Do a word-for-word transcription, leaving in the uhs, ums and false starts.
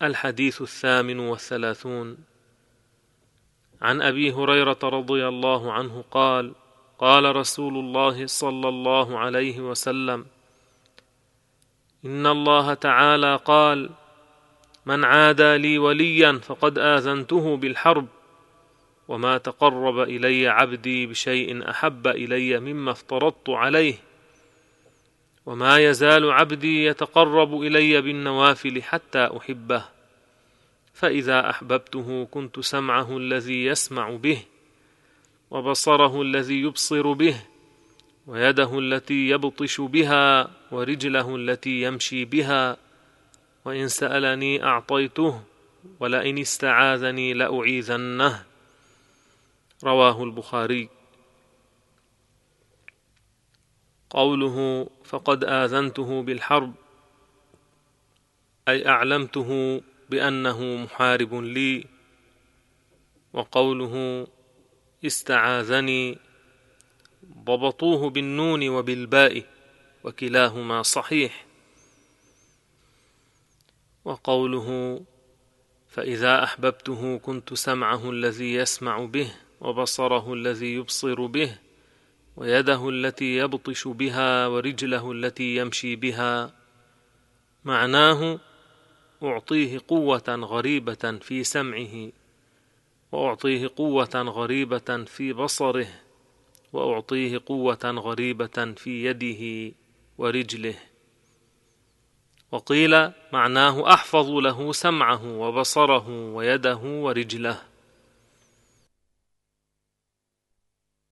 الحديث الثامن والثلاثون. عن أبي هريرة رضي الله عنه قال: قال رسول الله صلى الله عليه وسلم: إن الله تعالى قال: من عادى لي وليا فقد آذنته بالحرب، وما تقرب إلي عبدي بشيء أحب إلي مما افترضت عليه، وما يزال عبدي يتقرب إلي بالنوافل حتى أحبه، فإذا أحببته كنت سمعه الذي يسمع به، وبصره الذي يبصر به، ويده التي يبطش بها، ورجله التي يمشي بها، وإن سألني أعطيته، ولئن استعاذني لأعيذنه. رواه البخاري. قوله فقد آذنته بالحرب أي أعلمته بأنه محارب لي، وقوله استعاذني ضبطوه بالنون وبالباء، وكلاهما صحيح. وقوله فإذا أحببته كنت سمعه الذي يسمع به، وبصره الذي يبصر به، ويده التي يبطش بها، ورجله التي يمشي بها، معناه أعطيه قوة غريبة في سمعه، وأعطيه قوة غريبة في بصره، وأعطيه قوة غريبة في يده ورجله. وقيل معناه أحفظ له سمعه وبصره ويده ورجله.